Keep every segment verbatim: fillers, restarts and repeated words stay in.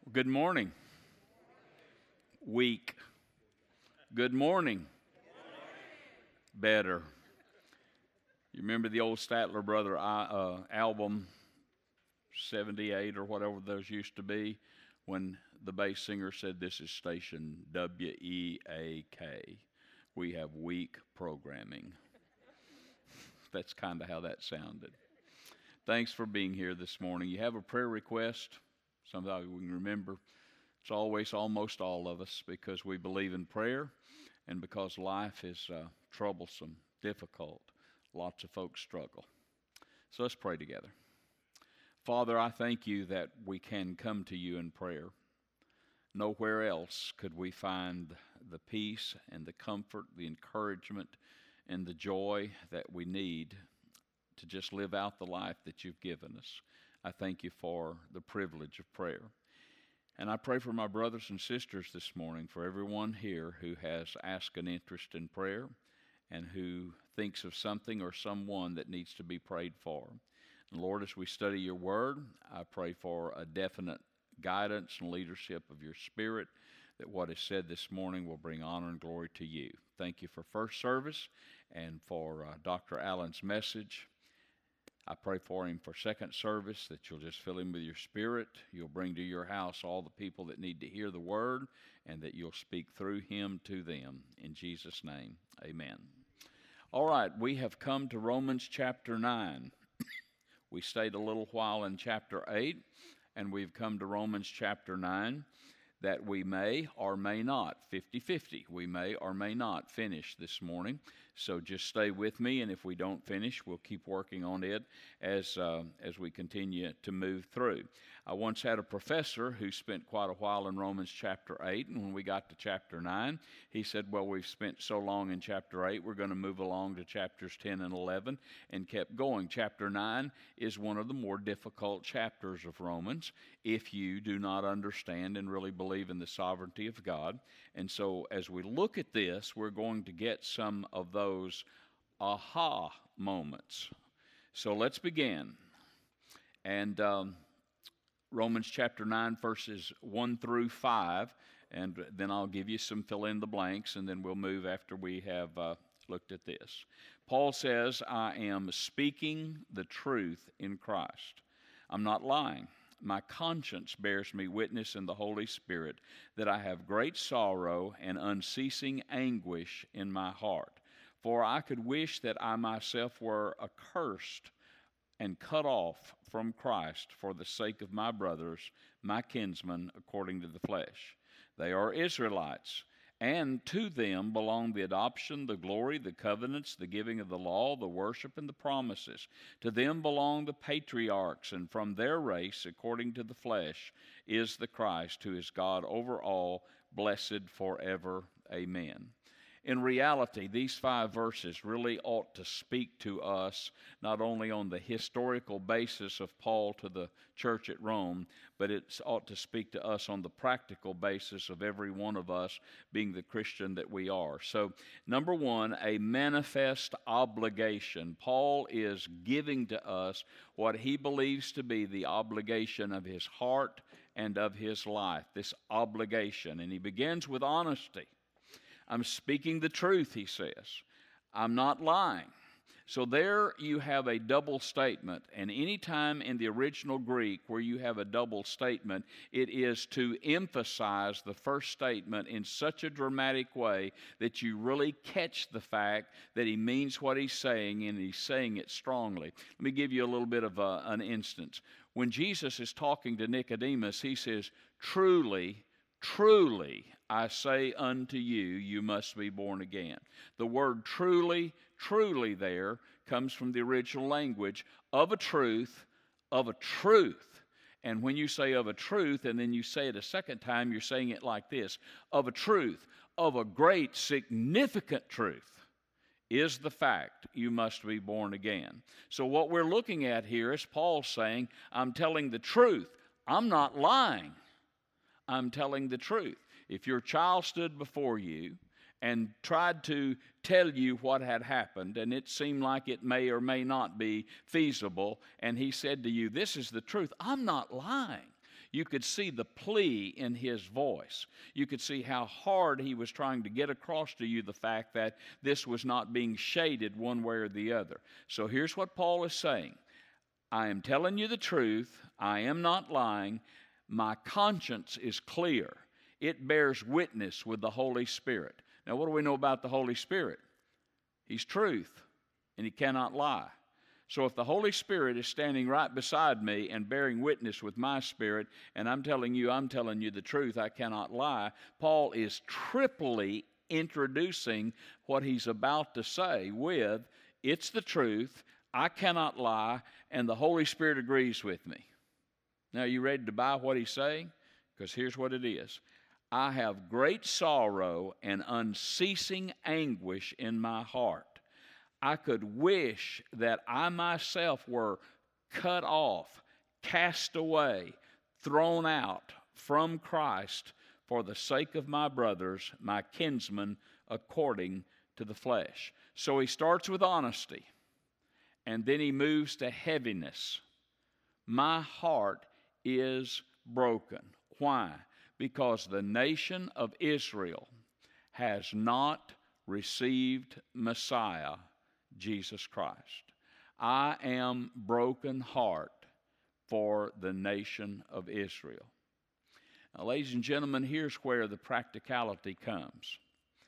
Good morning. Week. Good morning. Better. You remember the old Statler Brother uh, album, seventy-eight or whatever those used to be, when the bass singer said, "This is station W E A K. We have weak programming." That's kind of how that sounded. Thanks for being here this morning. You have a prayer request? Something we can remember. It's always almost all of us because we believe in prayer and because life is uh, troublesome, difficult. Lots of folks struggle. So let's pray together. Father, I thank you that we can come to you in prayer. Nowhere else could we find the peace and the comfort, the encouragement, and the joy that we need to just live out the life that you've given us. I thank you for the privilege of prayer. And I pray for my brothers and sisters this morning, for everyone here who has asked an interest in prayer and who thinks of something or someone that needs to be prayed for. And Lord, as we study your word, I pray for a definite guidance and leadership of your Spirit, that what is said this morning will bring honor and glory to you. Thank you for first service and for uh, Doctor Allen's message. I pray for him for second service, that you'll just fill him with your Spirit. You'll bring to your house all the people that need to hear the word, and that you'll speak through him to them. In Jesus' name, amen. All right, we have come to Romans chapter nine. We stayed a little while in chapter eight, and we've come to Romans chapter nine, that we may or may not, fifty-fifty, we may or may not finish this morning. So just stay with me, and if we don't finish, we'll keep working on it as uh, as we continue to move through. I once had a professor who spent quite a while in Romans chapter eight, and when we got to chapter nine, he said, well, we've spent so long in chapter eight, we're going to move along to chapters ten and eleven, and kept going. Chapter nine is one of the more difficult chapters of Romans if you do not understand and really believe in the sovereignty of God. And so as we look at this, we're going to get some of those aha moments. So let's begin. And um, Romans chapter nine, verses one through five, and then I'll give you some fill in the blanks, and then we'll move after we have uh, looked at this. Paul says, I am speaking the truth in Christ. I'm not lying. My conscience bears me witness in the Holy Spirit that I have great sorrow and unceasing anguish in my heart. For I could wish that I myself were accursed and cut off from Christ for the sake of my brothers, my kinsmen, according to the flesh. They are Israelites, and to them belong the adoption, the glory, the covenants, the giving of the law, the worship, and the promises. To them belong the patriarchs, and from their race, according to the flesh, is the Christ, who is God over all, blessed forever. Amen. In reality, these five verses really ought to speak to us not only on the historical basis of Paul to the church at Rome, but it ought to speak to us on the practical basis of every one of us being the Christian that we are. So, number one, a manifest obligation. Paul is giving to us what he believes to be the obligation of his heart and of his life, this obligation. And he begins with honesty. I'm speaking the truth, he says. I'm not lying. So there you have a double statement. And any time in the original Greek where you have a double statement, it is to emphasize the first statement in such a dramatic way that you really catch the fact that he means what he's saying, and he's saying it strongly. Let me give you a little bit of a, an instance. When Jesus is talking to Nicodemus, he says, truly, truly, I say unto you, you must be born again. The word truly, truly there comes from the original language of a truth, of a truth. And when you say of a truth, and then you say it a second time, you're saying it like this: of a truth, of a great significant truth, is the fact you must be born again. So what we're looking at here is Paul saying, I'm telling the truth. I'm not lying. I'm telling the truth. If your child stood before you and tried to tell you what had happened, and it seemed like it may or may not be feasible, and he said to you, this is the truth, I'm not lying. You could see the plea in his voice. You could see how hard he was trying to get across to you the fact that this was not being shaded one way or the other. So here's what Paul is saying. I am telling you the truth. I am not lying. My conscience is clear. It bears witness with the Holy Spirit. Now, what do we know about the Holy Spirit? He's truth, and he cannot lie. So if the Holy Spirit is standing right beside me and bearing witness with my spirit, and I'm telling you, I'm telling you the truth, I cannot lie, Paul is triply introducing what he's about to say with, it's the truth, I cannot lie, and the Holy Spirit agrees with me. Now, are you ready to buy what he's saying? Because here's what it is. I have great sorrow and unceasing anguish in my heart. I could wish that I myself were cut off, cast away, thrown out from Christ for the sake of my brothers, my kinsmen, according to the flesh. So he starts with honesty, and then he moves to heaviness. My heart is broken. Why? Because the nation of Israel has not received Messiah, Jesus Christ. I am broken heart for the nation of Israel. Now, ladies and gentlemen, here's where the practicality comes.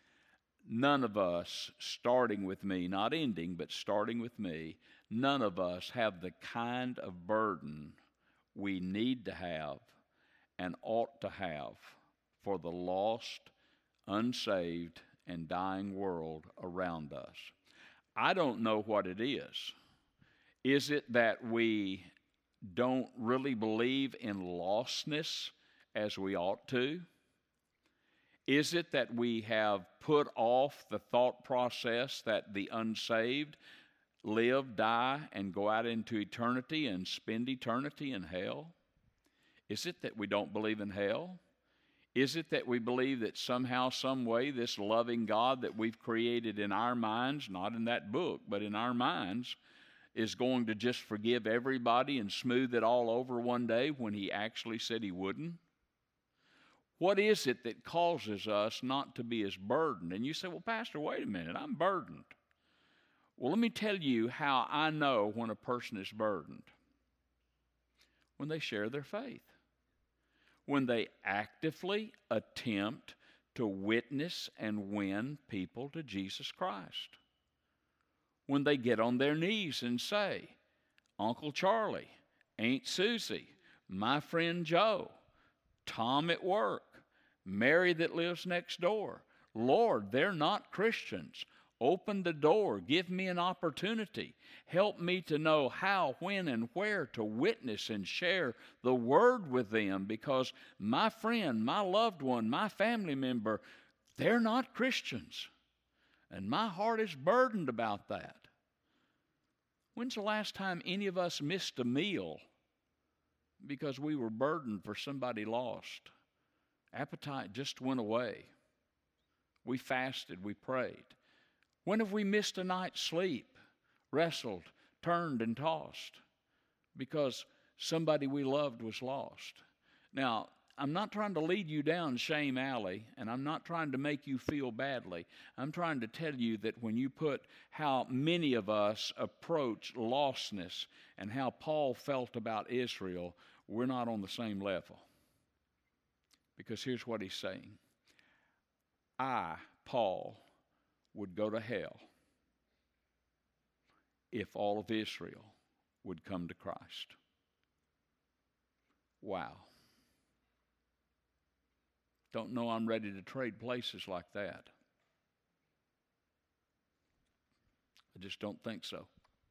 None of us, starting with me, not ending, but starting with me, none of us have the kind of burden we need to have and ought to have for the lost, unsaved, and dying world around us. I don't know what it is. Is it that we don't really believe in lostness as we ought to? Is it that we have put off the thought process that the unsaved live, die, and go out into eternity and spend eternity in hell? Is it that we don't believe in hell? Is it that we believe that somehow, some way, this loving God that we've created in our minds, not in that book, but in our minds, is going to just forgive everybody and smooth it all over one day when he actually said he wouldn't? What is it that causes us not to be as burdened? And you say, well, Pastor, wait a minute, I'm burdened. Well, let me tell you how I know when a person is burdened. When they share their faith. When they actively attempt to witness and win people to Jesus Christ. When they get on their knees and say, Uncle Charlie, Aunt Susie, my friend Joe, Tom at work, Mary that lives next door, Lord, they're not Christians. Open the door. Give me an opportunity. Help me to know how, when, and where to witness and share the word with them, because my friend, my loved one, my family member, they're not Christians. And my heart is burdened about that. When's the last time any of us missed a meal because we were burdened for somebody lost? Appetite just went away. We fasted, we prayed. When have we missed a night's sleep, wrestled, turned, and tossed because somebody we loved was lost? Now, I'm not trying to lead you down shame alley, and I'm not trying to make you feel badly. I'm trying to tell you that when you put how many of us approach lostness and how Paul felt about Israel, we're not on the same level. Because here's what he's saying. I, Paul, would go to hell if all of Israel would come to Christ. Wow. Don't know I'm ready to trade places like that. I just don't think so.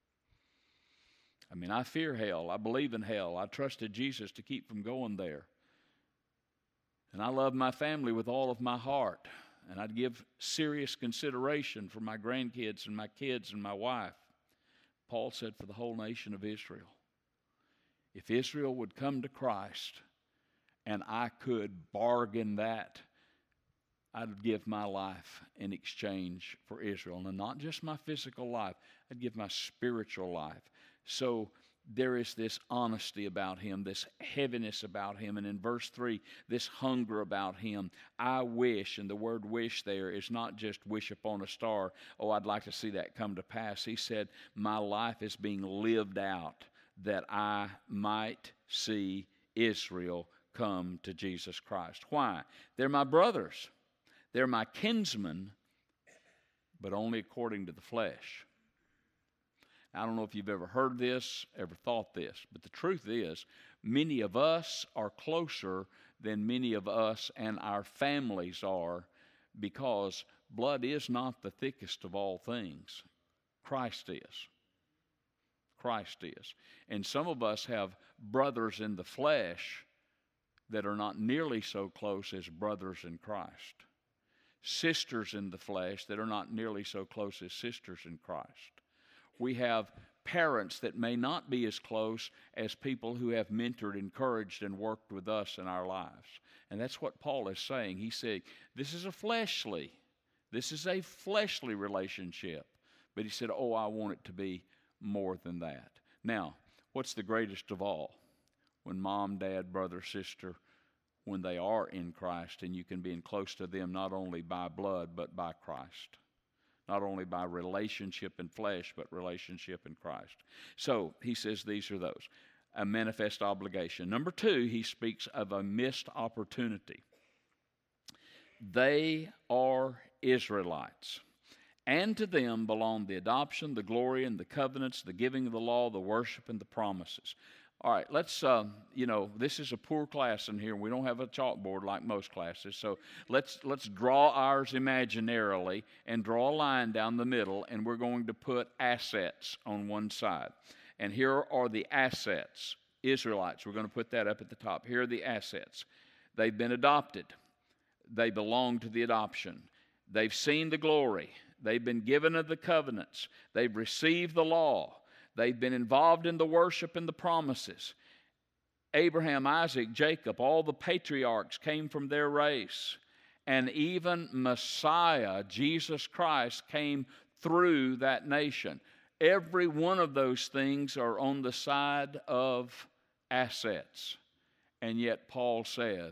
I mean, I fear hell. I believe in hell. I trusted Jesus to keep from going there. And I love my family with all of my heart. And I'd give serious consideration for my grandkids and my kids and my wife. Paul said for the whole nation of Israel. If Israel would come to Christ and I could bargain that, I'd give my life in exchange for Israel. And not just my physical life, I'd give my spiritual life. So there is this honesty about him, this heaviness about him. And in verse three, this hunger about him. I wish, and the word wish there is not just wish upon a star. Oh, I'd like to see that come to pass. He said, my life is being lived out that I might see Israel come to Jesus Christ. Why? They're my brothers. They're my kinsmen, but only according to the flesh. I don't know if you've ever heard this, ever thought this, but the truth is, many of us are closer than many of us and our families are, because blood is not the thickest of all things. Christ is. Christ is. And some of us have brothers in the flesh that are not nearly so close as brothers in Christ. Sisters in the flesh that are not nearly so close as sisters in Christ. We have parents that may not be as close as people who have mentored, encouraged, and worked with us in our lives. And that's what Paul is saying. He's saying, this is a fleshly, this is a fleshly relationship. But he said, oh, I want it to be more than that. Now, what's the greatest of all? When mom, dad, brother, sister, when they are in Christ, and you can be in close to them not only by blood, but by Christ. Not only by relationship in flesh, but relationship in Christ. So, he says these are those. A manifest obligation. Number two, he speaks of a missed opportunity. They are Israelites. And to them belong the adoption, the glory, and the covenants, the giving of the law, the worship, and the promises. All right, let's, uh, you know, this is a poor class in here. We don't have a chalkboard like most classes. So let's, let's draw ours imaginarily and draw a line down the middle, and we're going to put assets on one side. And here are the assets. Israelites, we're going to put that up at the top. Here are the assets. They've been adopted. They belong to the adoption. They've seen the glory. They've been given of the covenants. They've received the law. They've been involved in the worship and the promises. Abraham, Isaac, Jacob, all the patriarchs came from their race. And even Messiah, Jesus Christ, came through that nation. Every one of those things are on the side of assets. And yet Paul says,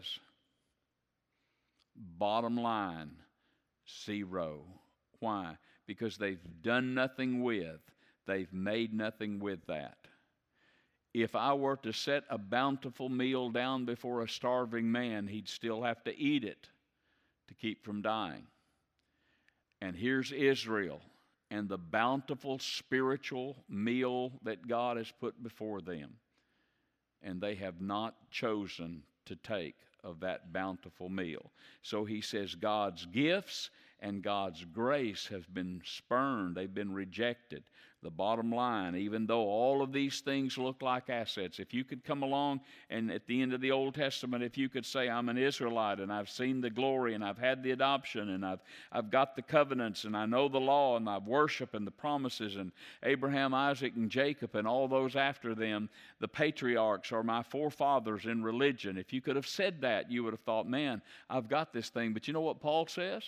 bottom line, zero. Why? Because they've done nothing with. They've made nothing with that. If I were to set a bountiful meal down before a starving man, he'd still have to eat it to keep from dying. And here's Israel and the bountiful spiritual meal that God has put before them. And they have not chosen to take of that bountiful meal. So he says God's gifts and God's grace have been spurned. They've been rejected. The bottom line, even though all of these things look like assets, if you could come along and at the end of the Old Testament, if you could say, I'm an Israelite and I've seen the glory and I've had the adoption and I've, I've got the covenants and I know the law and I've worship and the promises and Abraham, Isaac, and Jacob and all those after them, the patriarchs are my forefathers in religion. If you could have said that, you would have thought, man, I've got this thing. But you know what Paul says?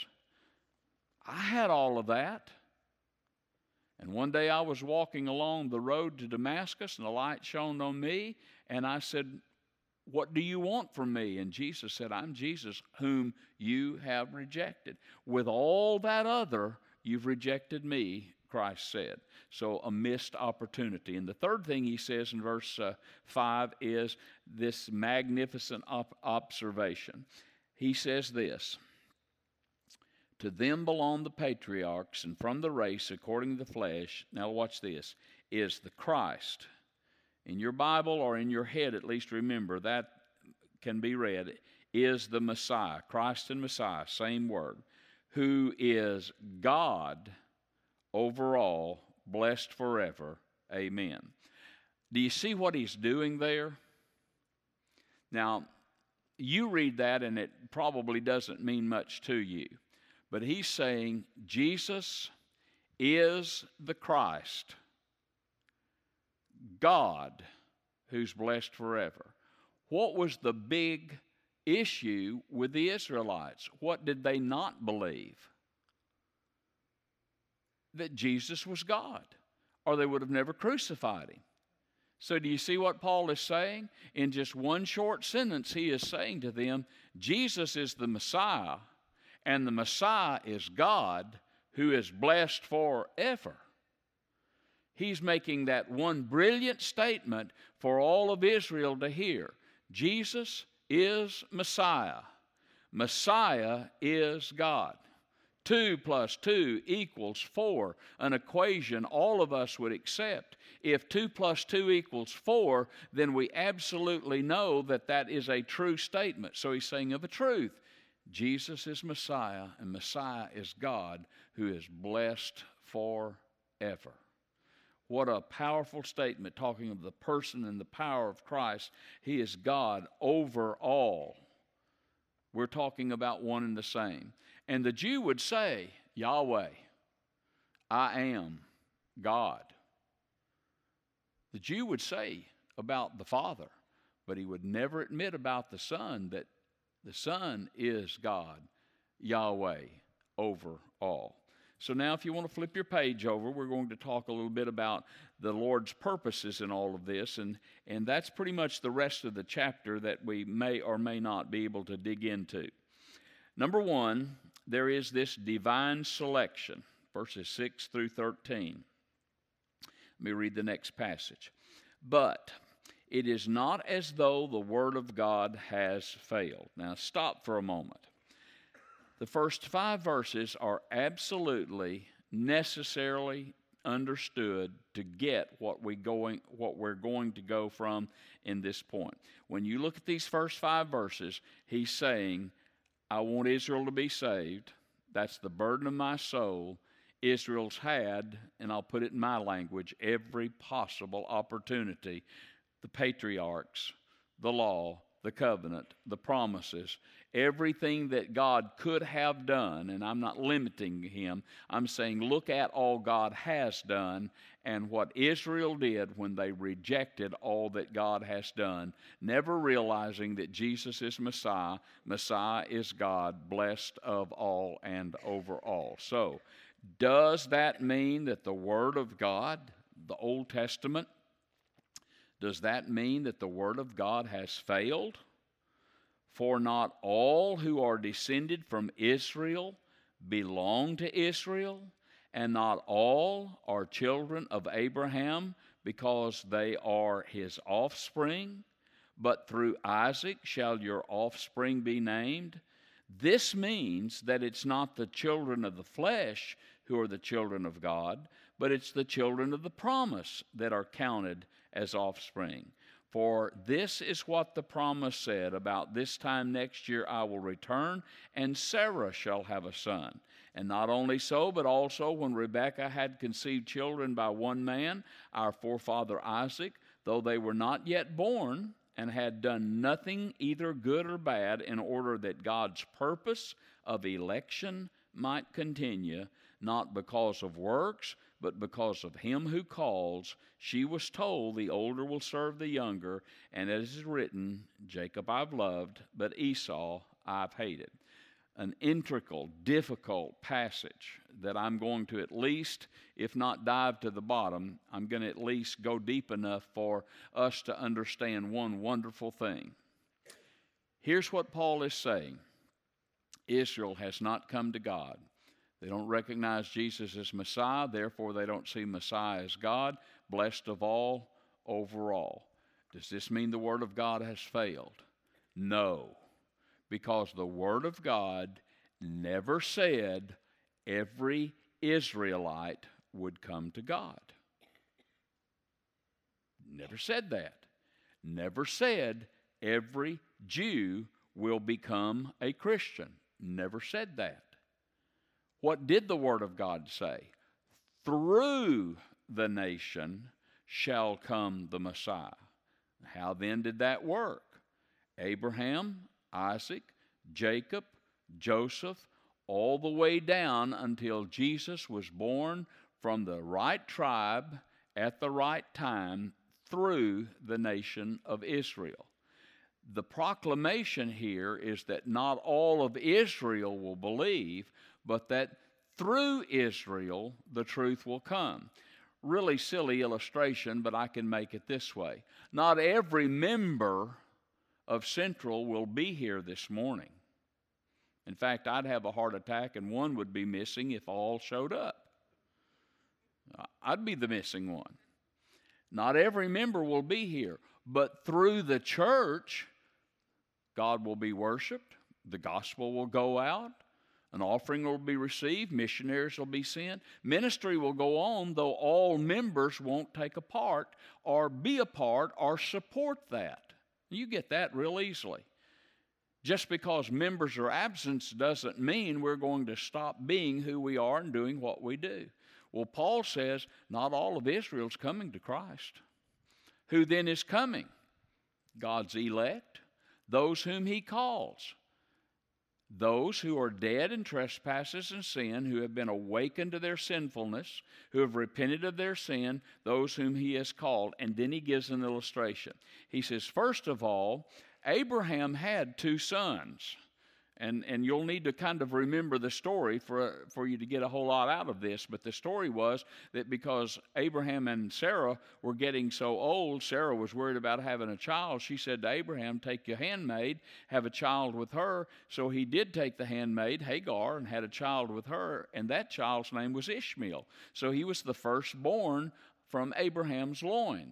I had all of that. And one day I was walking along the road to Damascus, and a light shone on me, and I said, what do you want from me? And Jesus said, I'm Jesus whom you have rejected. With all that other, you've rejected me, Christ said. So a missed opportunity. And the third thing he says in verse uh, five is this magnificent op- observation. He says this, to them belong the patriarchs, and from the race, according to the flesh, now watch this, is the Christ. In your Bible or in your head, at least remember, that can be read, is the Messiah. Christ and Messiah, same word. Who is God over all, blessed forever. Amen. Do you see what he's doing there? Now, you read that and it probably doesn't mean much to you. But he's saying Jesus is the Christ, God who's blessed forever. What was the big issue with the Israelites? What did they not believe? That Jesus was God, or they would have never crucified him. So do you see what Paul is saying? In just one short sentence, he is saying to them, Jesus is the Messiah, and the Messiah is God, who is blessed forever. He's making that one brilliant statement for all of Israel to hear. Jesus is Messiah. Messiah is God. Two plus two equals four, an equation all of us would accept. If two plus two equals four, then we absolutely know that that is a true statement. So he's saying of a truth, Jesus is Messiah, and Messiah is God, who is blessed forever. What a powerful statement, talking of the person and the power of Christ. He is God over all. We're talking about one and the same. And the Jew would say, Yahweh, I am God. The Jew would say about the Father, but he would never admit about the Son that the Son is God, Yahweh, over all. So now if you want to flip your page over, we're going to talk a little bit about the Lord's purposes in all of this, and, and that's pretty much the rest of the chapter that we may or may not be able to dig into. Number one, there is this divine selection, verses six through thirteen. Let me read the next passage. But it is not as though the Word of God has failed. Now stop for a moment. The first five verses are absolutely necessarily understood to get what we going what we're going to go from in this point. When you look at these first five verses, he's saying, I want Israel to be saved. That's the burden of my soul. Israel's had, and I'll put it in my language, every possible opportunity. The patriarchs, the law, the covenant, the promises, everything that God could have done, and I'm not limiting him. I'm saying look at all God has done and what Israel did when they rejected all that God has done, never realizing that Jesus is Messiah, Messiah is God, blessed of all and over all. So, does that mean that the Word of God, the Old Testament, does that mean that the Word of God has failed? For not all who are descended from Israel belong to Israel, and not all are children of Abraham because they are his offspring, but through Isaac shall your offspring be named. This means that it's not the children of the flesh who are the children of God, but it's the children of the promise that are counted as offspring. For this is what the promise said, about this time next year I will return, and Sarah shall have a son. And not only so, but also when Rebekah had conceived children by one man, our forefather Isaac, though they were not yet born, and had done nothing either good or bad, in order that God's purpose of election might continue, not because of works, but because of him who calls, she was told, the older will serve the younger, and as is written, Jacob I've loved, but Esau I've hated. An integral, difficult passage that I'm going to at least, if not dive to the bottom, I'm going to at least go deep enough for us to understand one wonderful thing. Here's what Paul is saying. Israel has not come to God. They don't recognize Jesus as Messiah, therefore they don't see Messiah as God, blessed of all, over all. Does this mean the Word of God has failed? No, because the Word of God never said every Israelite would come to God. Never said that. Never said every Jew will become a Christian. Never said that. What did the Word of God say? Through the nation shall come the Messiah. How then did that work? Abraham, Isaac, Jacob, Joseph, all the way down until Jesus was born from the right tribe at the right time through the nation of Israel. The proclamation here is that not all of Israel will believe, but that through Israel the truth will come. really silly illustration, but I can make it this way. Not every member of Central will be here this morning. In fact, I'd have a heart attack and one would be missing if all showed up. I'd be the missing one. Not every member will be here, but through the church, God will be worshiped, the gospel will go out, an offering will be received, missionaries will be sent, ministry will go on, though all members won't take a part or be a part or support that. You get that real easily. Just because members are absent doesn't mean we're going to stop being who we are and doing what we do. Well, Paul says not all of Israel's coming to Christ. Who then is coming? God's elect, those whom he calls. Those who are dead in trespasses and sin, who have been awakened to their sinfulness, who have repented of their sin, those whom he has called. And then he gives an illustration. He says, first of all, Abraham had two sons. And, and you'll need to kind of remember the story for, for you to get a whole lot out of this. But the story was that because Abraham and Sarah were getting so old, Sarah was worried about having a child. She said to Abraham, take your handmaid, have a child with her. So he did take the handmaid, Hagar, and had a child with her. And that child's name was Ishmael. So he was the firstborn from Abraham's loins.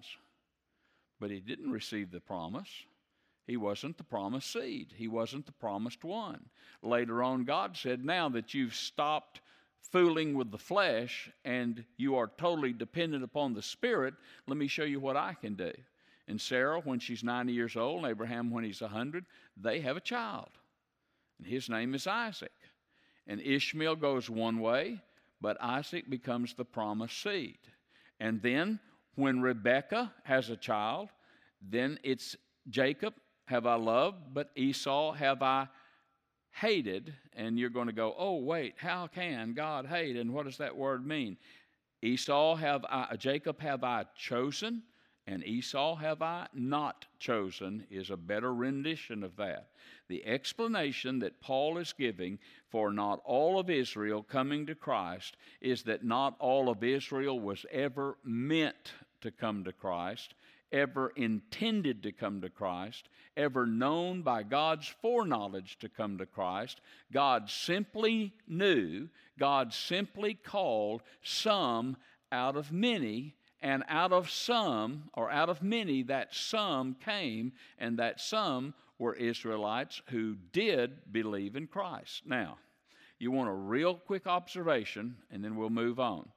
But he didn't receive the promise. He wasn't the promised seed. He wasn't the promised one. Later on, God said, now that you've stopped fooling with the flesh and you are totally dependent upon the Spirit, let me show you what I can do. And Sarah, when she's ninety years old, and Abraham, when he's one hundred, they have a child. And his name is Isaac. And Ishmael goes one way, but Isaac becomes the promised seed. And then when Rebekah has a child, then it's Jacob have I loved, but Esau have I hated. And you're going to go, oh, wait, how can God hate? And what does that word mean? Esau have I, Jacob have I chosen, and Esau have I not chosen is a better rendition of that. The explanation that Paul is giving for not all of Israel coming to Christ is that not all of Israel was ever meant to come to Christ, ever intended to come to Christ, ever known by God's foreknowledge to come to Christ. God simply knew, God simply called some out of many, and out of some, or out of many, that some came, and that some were Israelites who did believe in Christ. Now, you want a real quick observation, and then we'll move on.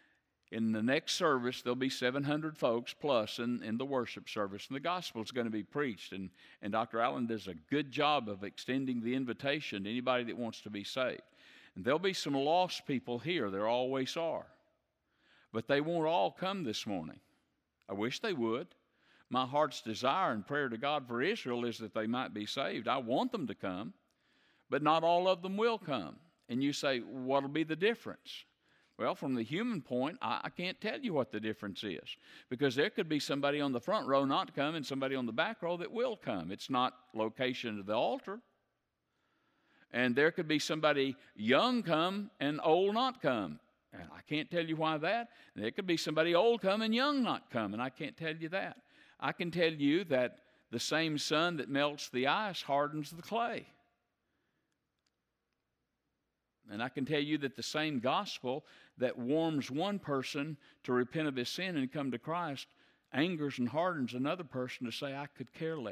In the next service, there'll be seven hundred folks plus in, in the worship service, and the gospel is going to be preached. And, and Doctor Allen does a good job of extending the invitation to anybody that wants to be saved. And there'll be some lost people here. There always are. But they won't all come this morning. I wish they would. My heart's desire and prayer to God for Israel is that they might be saved. I want them to come, but not all of them will come. And you say, what'll be the difference? Well, from the human point, I, I can't tell you what the difference is, because there could be somebody on the front row not come and somebody on the back row that will come. It's not location of the altar. And there could be somebody young come and old not come. And I can't tell you why that. And there could be somebody old come and young not come, and I can't tell you that. I can tell you that the same sun that melts the ice hardens the clay. And I can tell you that the same gospel that warms one person to repent of his sin and come to Christ angers and hardens another person to say, I could care less.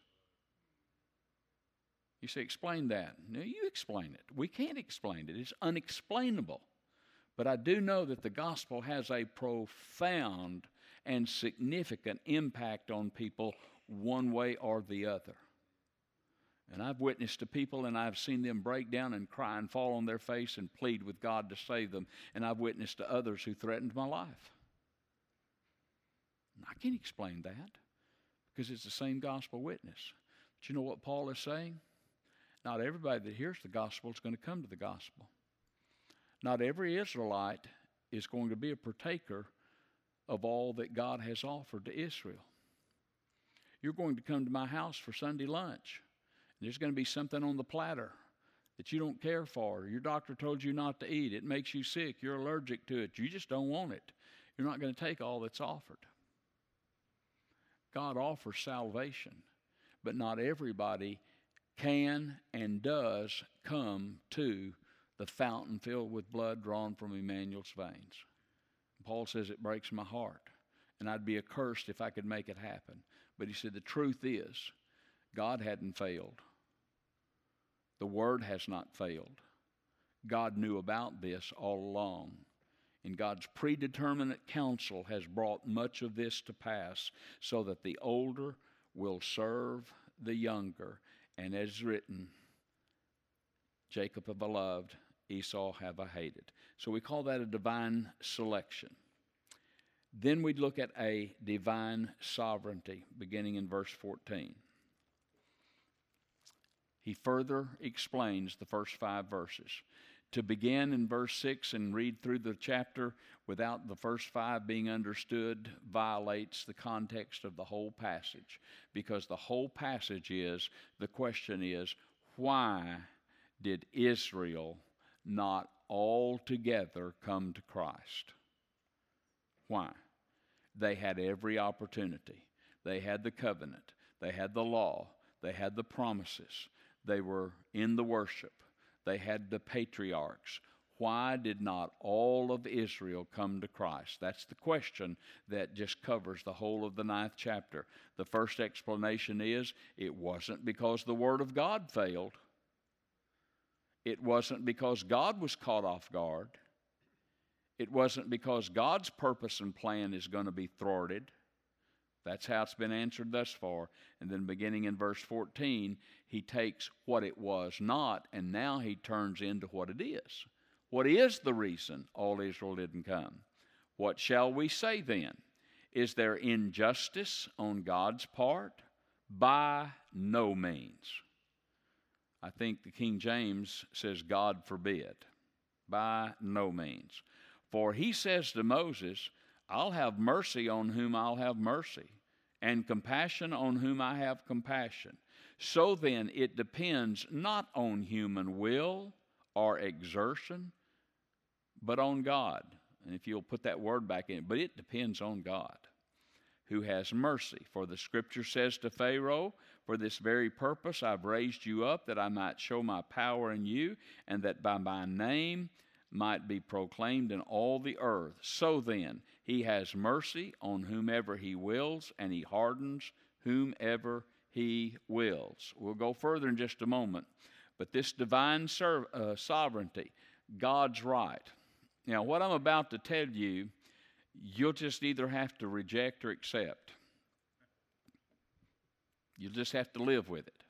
You say, explain that. No, you explain it. We can't explain it. It's unexplainable. But I do know that the gospel has a profound and significant impact on people one way or the other. And I've witnessed to people, and I've seen them break down and cry and fall on their face and plead with God to save them. And I've witnessed to others who threatened my life. And I can't explain that, because it's the same gospel witness. But you know what Paul is saying? Not everybody that hears the gospel is going to come to the gospel. Not every Israelite is going to be a partaker of all that God has offered to Israel. You're going to come to my house for Sunday lunch. There's going to be something on the platter that you don't care for. Your doctor told you not to eat. It makes you sick. You're allergic to it. You just don't want it. You're not going to take all that's offered. God offers salvation, but not everybody can and does come to the fountain filled with blood drawn from Emmanuel's veins. Paul says it breaks my heart, and I'd be accursed if I could make it happen. But he said the truth is, God hadn't failed. The Word has not failed. God knew about this all along. And God's predeterminate counsel has brought much of this to pass, so that the older will serve the younger. And as written, Jacob have I loved, Esau have I hated. So we call that a divine selection. Then we look at a divine sovereignty, beginning in verse fourteen. He further explains the first five verses. To begin in verse six and read through the chapter without the first five being understood violates the context of the whole passage, because the whole passage is, the question is, why did Israel not altogether come to Christ? Why? They had every opportunity. They had the covenant. They had the law. They had the promises. They were in the worship. They had the patriarchs. Why did not all of Israel come to Christ? That's the question that just covers the whole of the ninth chapter. The first explanation is, it wasn't because the Word of God failed. It wasn't because God was caught off guard. It wasn't because God's purpose and plan is going to be thwarted. That's how it's been answered thus far. And then beginning in verse fourteen, he takes what it was not, and now he turns into what it is. What is the reason all Israel didn't come? What shall we say then? Is there injustice on God's part? By no means. I think the King James says, God forbid. By no means. For he says to Moses, I'll have mercy on whom I'll have mercy, and compassion on whom I have compassion. So then it depends not on human will or exertion, but on God. And if you'll put that word back in, but it depends on God, who has mercy. For the Scripture says to Pharaoh, for this very purpose I've raised you up, that I might show my power in you, and that by my name might be proclaimed in all the earth. So then, he has mercy on whomever he wills, and he hardens whomever he wills. We'll go further in just a moment. But this divine serv- uh, sovereignty, God's right. Now, what I'm about to tell you, you'll just either have to reject or accept. You'll just have to live with it.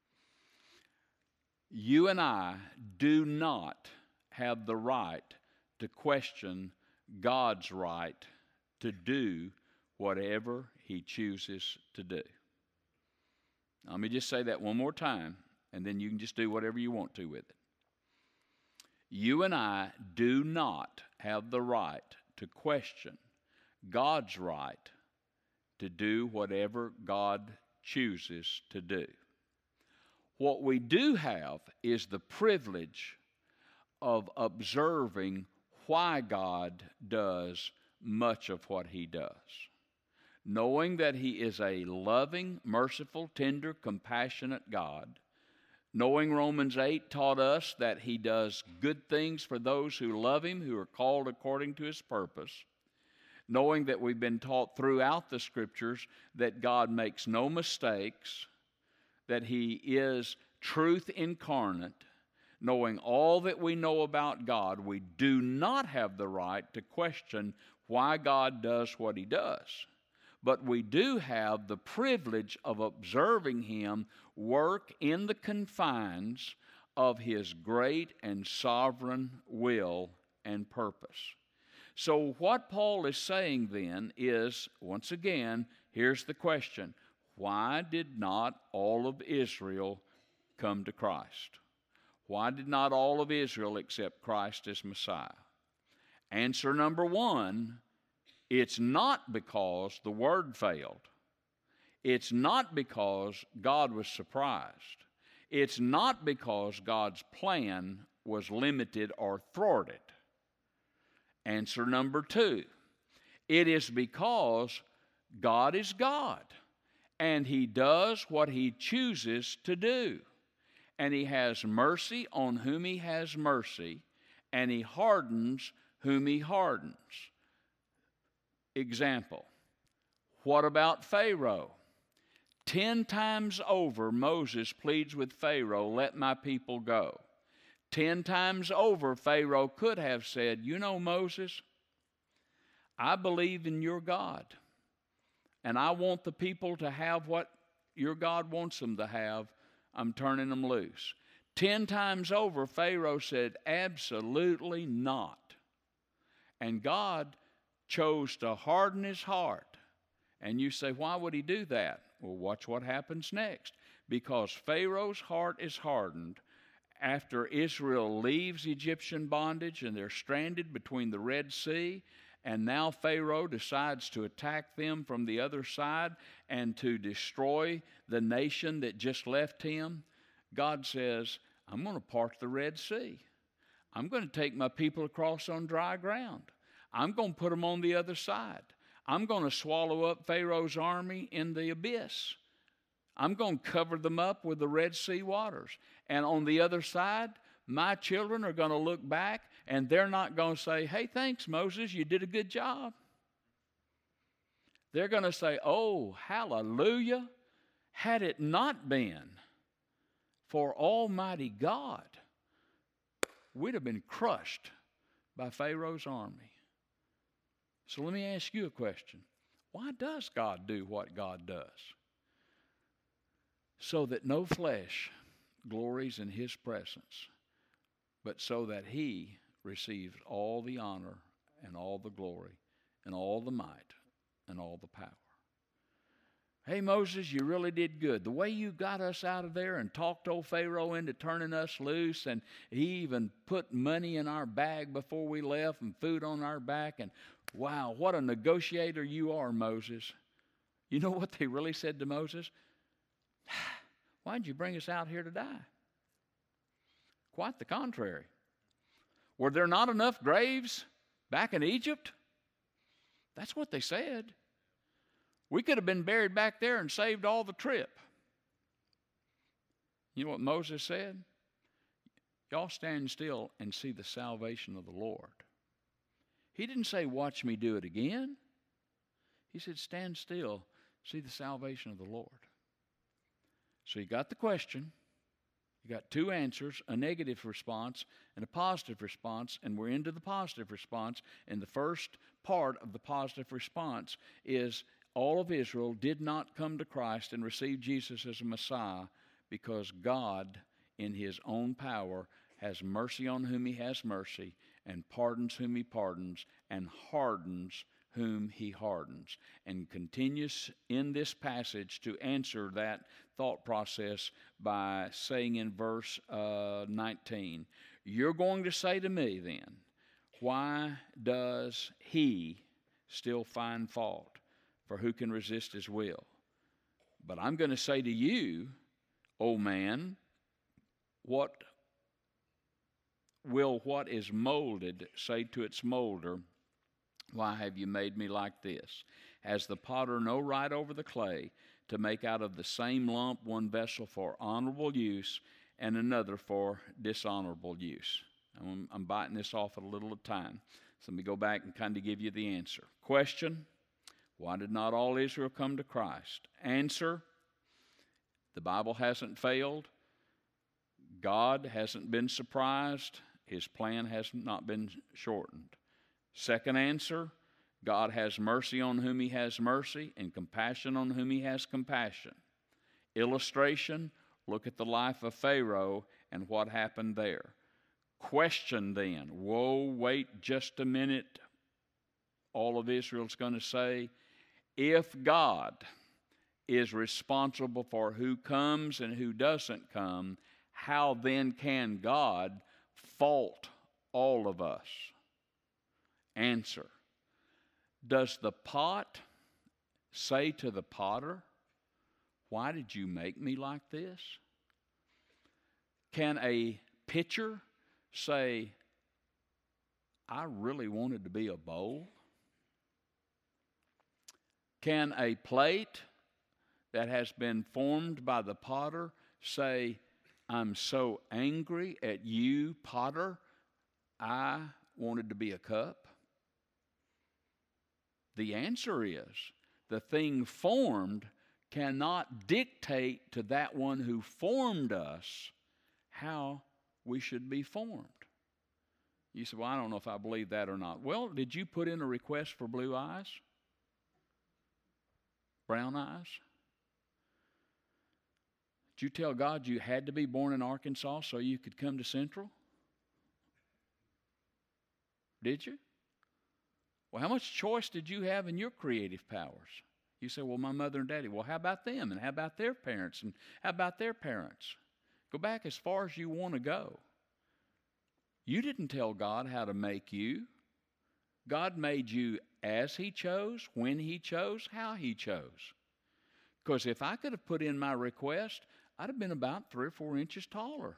You and I do not have the right to question God's right to do whatever he chooses to do. Let me just say that one more time, and then you can just do whatever you want to with it. You and I do not have the right to question God's right to do whatever God chooses to do. What we do have is the privilege of observing why God does much of what he does. Knowing that he is a loving, merciful, tender, compassionate God. Knowing Romans eight taught us that he does good things for those who love him, who are called according to his purpose. Knowing that we've been taught throughout the Scriptures that God makes no mistakes, that he is truth incarnate. Knowing all that we know about God, we do not have the right to question why God does what he does. But we do have the privilege of observing him work in the confines of his great and sovereign will and purpose. So what Paul is saying then is, once again, here's the question. Why did not all of Israel come to Christ? Why did not all of Israel accept Christ as Messiah? Answer number one, it's not because the word failed. It's not because God was surprised. It's not because God's plan was limited or thwarted. Answer number two, It is because God is God, and He does what He chooses to do. And He has mercy on whom He has mercy, and He hardens whom He hardens. Example, what about Pharaoh? Ten times over, Moses pleads with Pharaoh, let my people go. Ten times over, Pharaoh could have said, you know, Moses, I believe in your God, and I want the people to have what your God wants them to have. I'm turning them loose. Ten times over, Pharaoh said, absolutely not. And God chose to harden his heart. And you say, why would he do that? Well, watch what happens next. Because Pharaoh's heart is hardened after Israel leaves Egyptian bondage and they're stranded between the Red Sea, and now Pharaoh decides to attack them from the other side and to destroy the nation that just left him. God says, I'm going to part the Red Sea. I'm going to take my people across on dry ground. I'm going to put them on the other side. I'm going to swallow up Pharaoh's army in the abyss. I'm going to cover them up with the Red Sea waters. And on the other side, my children are going to look back, and they're not going to say, hey, thanks, Moses, you did a good job. They're going to say, oh, hallelujah. Had it not been for Almighty God, we'd have been crushed by Pharaoh's army. So let me ask you a question. Why does God do what God does? So that no flesh glories in His presence, but so that He receives all the honor and all the glory and all the might and all the power. Hey, Moses, you really did good. The way you got us out of there and talked old Pharaoh into turning us loose, and he even put money in our bag before we left and food on our back. And wow, what a negotiator you are, Moses. You know what they really said to Moses? Why'd you bring us out here to die? Quite the contrary. Were there not enough graves back in Egypt? That's what they said. We could have been buried back there and saved all the trip. You know what Moses said? Y'all stand still and see the salvation of the Lord. He didn't say, watch me do it again. He said, stand still, see the salvation of the Lord. So you got the question. You got two answers, a negative response and a positive response, and we're into the positive response. And the first part of the positive response is all of Israel did not come to Christ and receive Jesus as a Messiah because God, in His own power, has mercy on whom He has mercy, and pardons whom He pardons, and hardens whom He hardens, and continues in this passage to answer that thought process by saying in verse uh, nineteen, you're going to say to me then, why does He still find fault? For who can resist His will? But I'm going to say to you, O man, what will what is molded say to its molder, why have you made me like this? Has the potter no right over the clay to make out of the same lump one vessel for honorable use and another for dishonorable use? I'm, I'm biting this off at a little at a time. So let me go back and kind of give you the answer. Question, why did not all Israel come to Christ? Answer, the Bible hasn't failed. God hasn't been surprised. His plan has not been shortened. Second answer, God has mercy on whom He has mercy and compassion on whom He has compassion. Illustration, look at the life of Pharaoh and what happened there. Question then, whoa, wait just a minute. All of Israel's going to say, if God is responsible for who comes and who doesn't come, how then can God fault all of us? Answer, does the pot say to the potter, why did you make me like this? Can a pitcher say, I really wanted to be a bowl? Can a plate that has been formed by the potter say, I'm so angry at you, potter, I wanted to be a cup? The answer is, the thing formed cannot dictate to that one who formed us how we should be formed. You say, well, I don't know if I believe that or not. Well, did you put in a request for blue eyes? Brown eyes? Did you tell God you had to be born in Arkansas so you could come to Central? Did you? Well, how much choice did you have in your creative powers? You say, well, my mother and daddy. Well, how about them? And how about their parents? And how about their parents? Go back as far as you want to go. You didn't tell God how to make you. God made you as He chose, when He chose, how He chose. Because if I could have put in my request, I'd have been about three or four inches taller.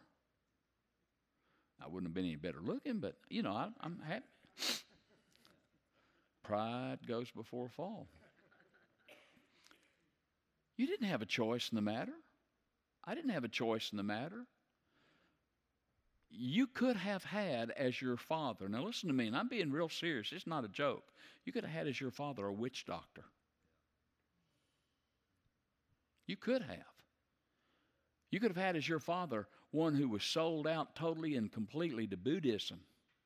I wouldn't have been any better looking, but, you know, I, I'm happy. Pride goes before a fall. You didn't have a choice in the matter. I didn't have a choice in the matter. You could have had as your father, now listen to me, and I'm being real serious, it's not a joke. You could have had as your father a witch doctor. You could have. You could have had as your father one who was sold out totally and completely to Buddhism.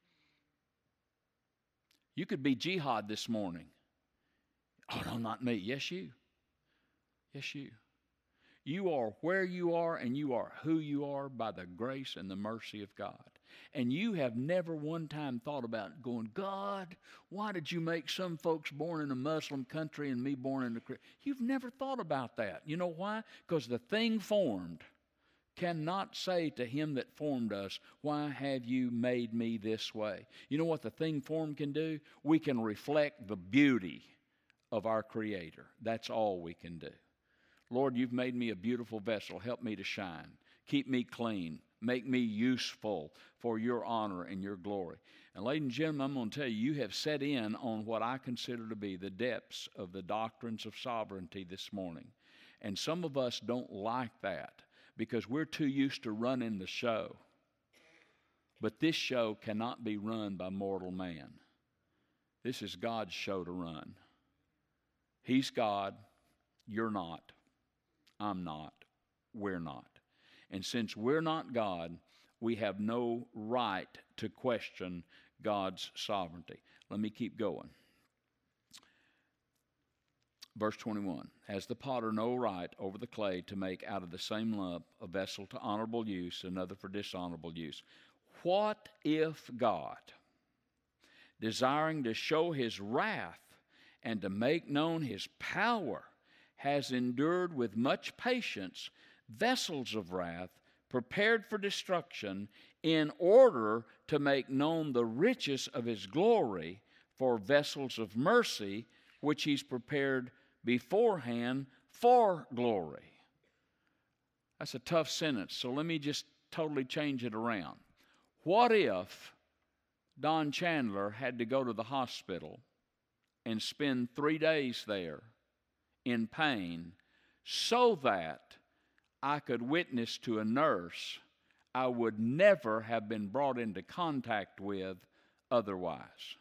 You could be jihad this morning. Oh, no, not me. Yes, you. Yes, you. You are where you are, and you are who you are by the grace and the mercy of God. And you have never one time thought about going, God, why did you make some folks born in a Muslim country and me born in a Christian? You've never thought about that. You know why? Because the thing formed cannot say to him that formed us, why have you made me this way? You know what the thing formed can do? We can reflect the beauty of our Creator. That's all we can do. Lord, you've made me a beautiful vessel. Help me to shine. Keep me clean. Make me useful for your honor and your glory. And ladies and gentlemen, I'm going to tell you, you have set in on what I consider to be the depths of the doctrines of sovereignty this morning. And some of us don't like that because we're too used to running the show. But this show cannot be run by mortal man. This is God's show to run. He's God. You're not. I'm not. We're not. And since we're not God, we have no right to question God's sovereignty. Let me keep going. Verse twenty-one, has the potter no right over the clay to make out of the same lump a vessel to honorable use, another for dishonorable use? What if God, desiring to show his wrath and to make known his power, has endured with much patience vessels of wrath prepared for destruction, in order to make known the riches of his glory for vessels of mercy, which he's prepared beforehand for glory? That's a tough sentence, so let me just totally change it around. What if Don Chandler had to go to the hospital and spend three days there in pain so that I could witness to a nurse I would never have been brought into contact with otherwise?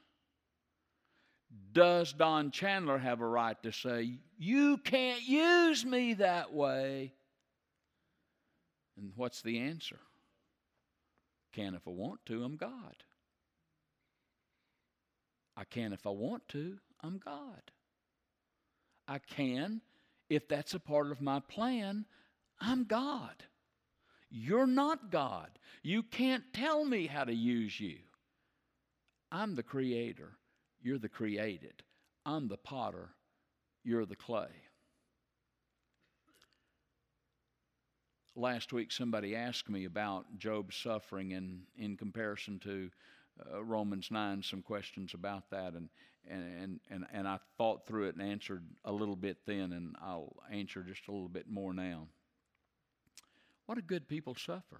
Does Don Chandler have a right to say, you can't use me that way? And what's the answer? Can if I want to, I'm God. I can if I want to, I'm God. I can if that's a part of my plan, I'm God. You're not God. You can't tell me how to use you. I'm the creator. You're the created. I'm the potter. You're the clay. Last week somebody asked me about Job's suffering and in comparison to uh, Romans nine, some questions about that, and, and, and, and I thought through it and answered a little bit then, and I'll answer just a little bit more now. Why do good people suffer?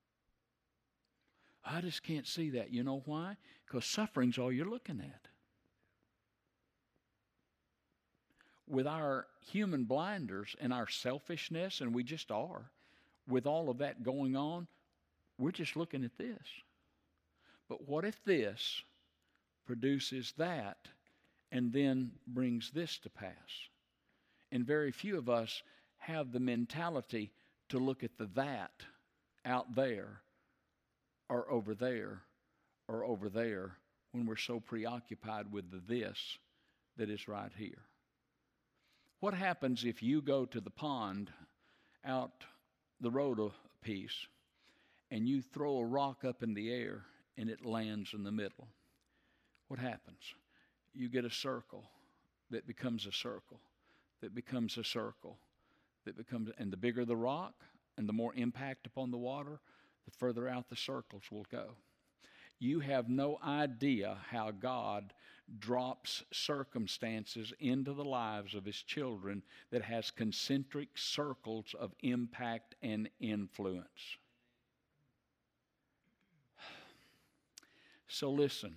I just can't see that. You know why? Because suffering's all you're looking at. with our human blinders and our selfishness, and we just are, with all of that going on, we're just looking at this. But what if this produces that and then brings this to pass? And very few of us have the mentality to look at the that out there or over there or over there when we're so preoccupied with the this that is right here. What happens if you go to the pond out the road a piece and you throw a rock up in the air and it lands in the middle? What happens? You get a circle that becomes a circle, that becomes a circle, that becomes, and the bigger the rock and the more impact upon the water, the further out the circles will go. You have no idea how God drops circumstances into the lives of His children that has concentric circles of impact and influence. So listen,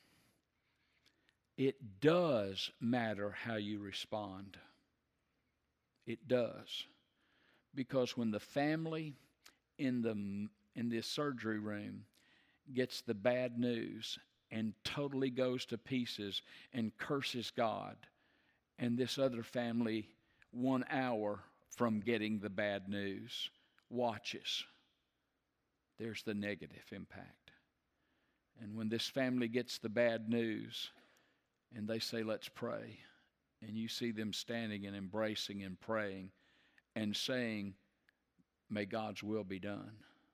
it does matter how you respond. It does. Because when the family in the in this surgery room gets the bad news and totally goes to pieces and curses God, and this other family one hour from getting the bad news watches, there's the negative impact. And when this family gets the bad news and they say, let's pray, and you see them standing and embracing and praying and saying, may God's will be done.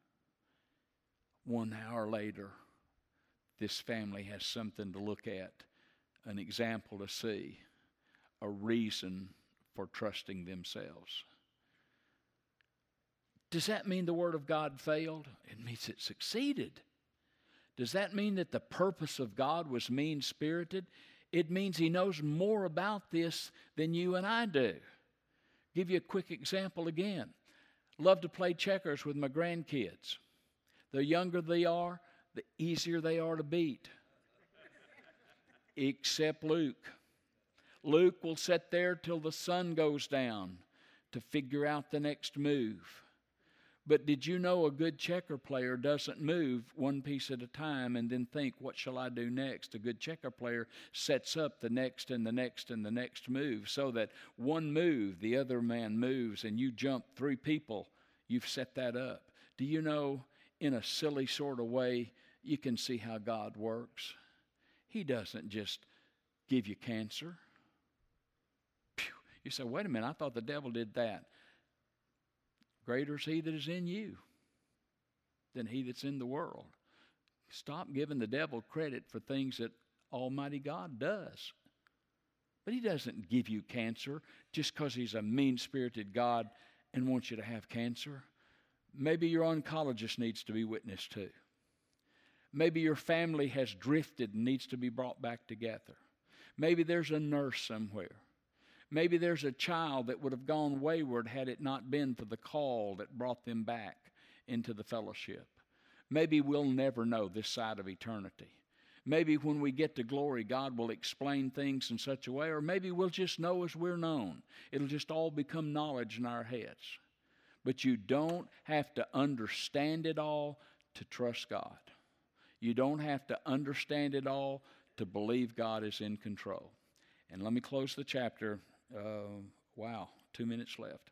One hour later, this family has something to look at, an example to see, a reason for trusting themselves. Does that mean the Word of God failed? It means it succeeded. Does that mean that the purpose of God was mean-spirited? It means He knows more about this than you and I do. Give you a quick example again. Love to play checkers with my grandkids. The younger they are, the easier they are to beat. Except Luke. Luke will sit there till the sun goes down to figure out the next move. But did you know a good checker player doesn't move one piece at a time and then think, what shall I do next? A good checker player sets up the next and the next and the next move so that one move, the other man moves, and you jump three people, you've set that up. Do you know, in a silly sort of way, you can see how God works? He doesn't just give you cancer. Phew. You say, wait a minute, I thought the devil did that. Greater is He that is in you than he that's in the world. Stop giving the devil credit for things that Almighty God does. But He doesn't give you cancer just because He's a mean-spirited God and wants you to have cancer. Maybe your oncologist needs to be witnessed to. Maybe your family has drifted and needs to be brought back together. Maybe there's a nurse somewhere. Maybe there's a child that would have gone wayward had it not been for the call that brought them back into the fellowship. Maybe we'll never know this side of eternity. Maybe when we get to glory, God will explain things in such a way, or maybe we'll just know as we're known. It'll just all become knowledge in our heads. But you don't have to understand it all to trust God. You don't have to understand it all to believe God is in control. And let me close the chapter. Uh, wow, two minutes left.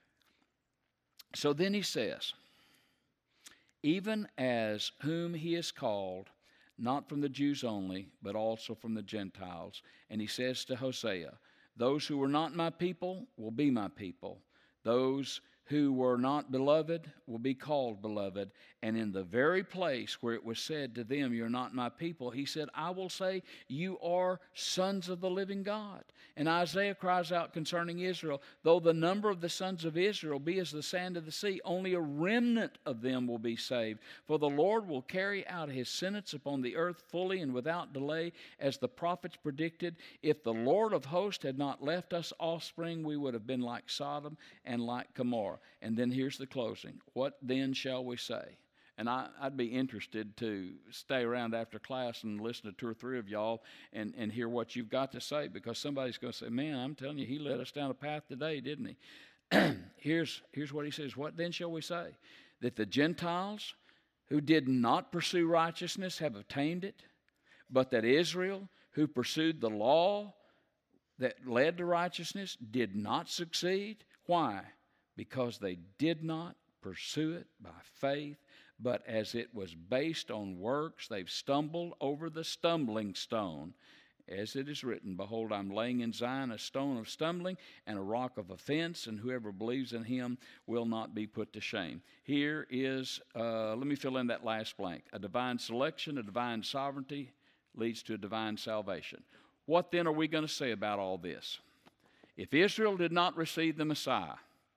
So then he says, even as whom He has called, not from the Jews only, but also from the Gentiles. And he says to Hosea, those who were not my people will be my people. Those who were not beloved will be called beloved. And in the very place where it was said to them, you're not my people, He said, I will say, you are sons of the living God. And Isaiah cries out concerning Israel, though the number of the sons of Israel be as the sand of the sea, only a remnant of them will be saved. For the Lord will carry out His sentence upon the earth fully and without delay, as the prophets predicted. If the Lord of hosts had not left us offspring, we would have been like Sodom and like Gomorrah. And then here's the closing. What then shall we say? And I, I'd be interested to stay around after class and listen to two or three of y'all and, and hear what you've got to say, because somebody's going to say, man, I'm telling you, he led us down a path today, didn't he? here's, here's what he says. What then shall we say? That the Gentiles who did not pursue righteousness have obtained it, but that Israel, who pursued the law that led to righteousness, did not succeed. Why? Because they did not pursue it by faith, but as it was based on works, they've stumbled over the stumbling stone. As it is written, behold, I'm laying in Zion a stone of stumbling and a rock of offense, and whoever believes in him will not be put to shame. Here is, uh, let me fill in that last blank. A divine selection, a divine sovereignty leads to a divine salvation. What then are we going to say about all this? If Israel did not receive the Messiah,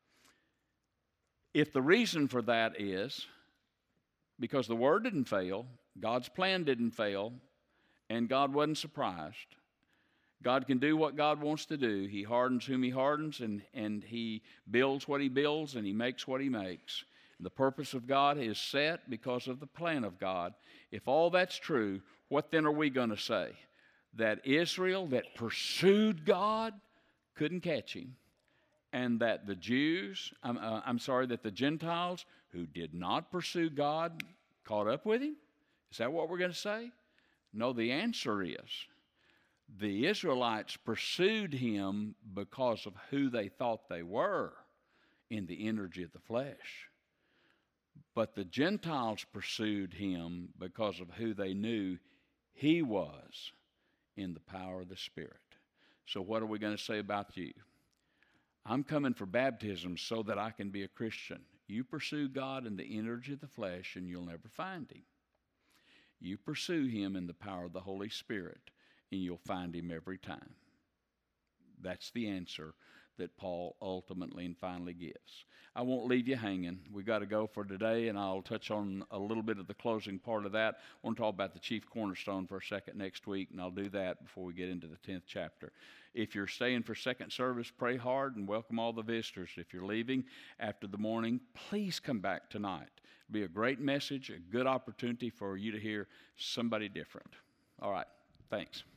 if the reason for that is because the word didn't fail, God's plan didn't fail, and God wasn't surprised. God can do what God wants to do. He hardens whom he hardens, and, and he builds what he builds, and he makes what he makes. The purpose of God is set because of the plan of God. If all that's true, what then are we going to say? That Israel that pursued God couldn't catch him, and that the Jews, I'm, uh, I'm sorry, that the Gentiles who did not pursue God caught up with him? Is that what we're going to say? No, the answer is the Israelites pursued him because of who they thought they were in the energy of the flesh. But the Gentiles pursued him because of who they knew he was in the power of the Spirit. So what are we going to say about you? I'm coming for baptism so that I can be a Christian. You pursue God in the energy of the flesh and you'll never find him. You pursue him in the power of the Holy Spirit and you'll find him every time. That's the answer that Paul ultimately and finally gives. I won't leave you hanging. We've got to go for today, and I'll touch on a little bit of the closing part of that. I want to talk about the chief cornerstone for a second next week, and I'll do that before we get into the tenth chapter. If you're staying for second service, pray hard and welcome all the visitors. If you're leaving after the morning, please come back tonight. It'll be a great message, a good opportunity for you to hear somebody different. All right, thanks.